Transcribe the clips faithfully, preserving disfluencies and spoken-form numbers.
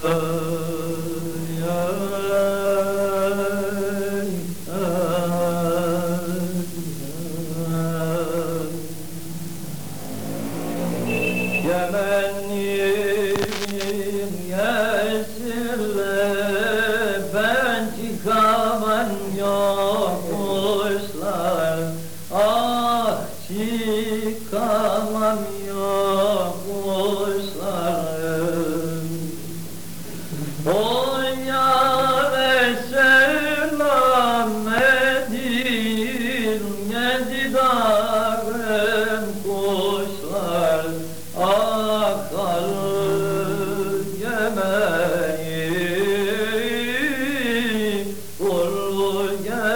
Yemenliyim yesinle ben çıkamam yokmuşlar. Ah çıkamam yokmuşlar. O yâre selam edin yedidarım kuşlar. Ah kalır Yemen'im, kullu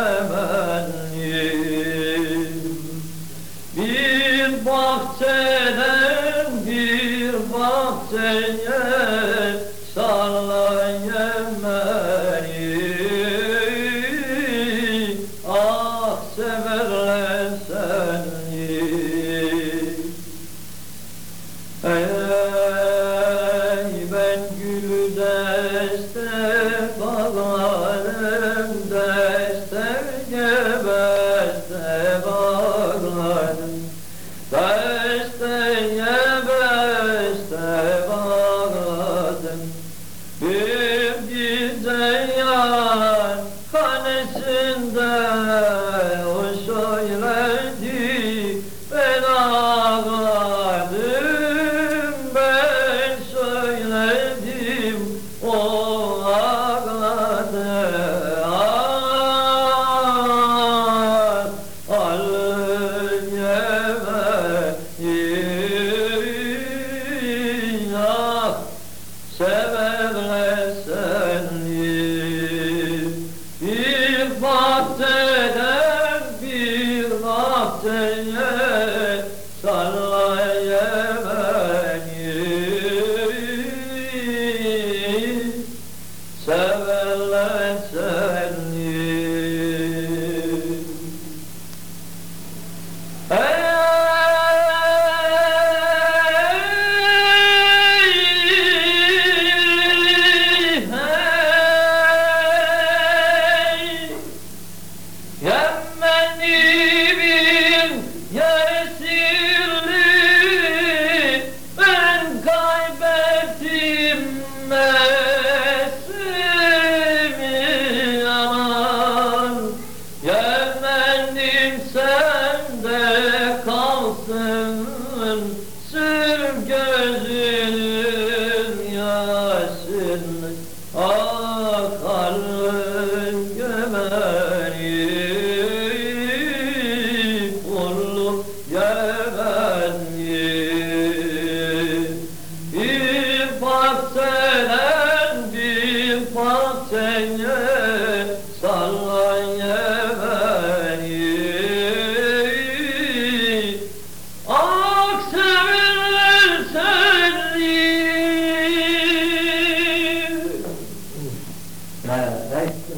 Yemen'im. Bir bahçeden bir bahçeye sarla Yemen'i. Ah severler seni. Ey ben gül deste bağlarım, deste gebeste bağlarım, deste gebeste bağladım. Bir güzel kanesinde o söyledi, ben ağladım, ben söyledim, o ağladı. Ah, alın Yemen'i, ah, severler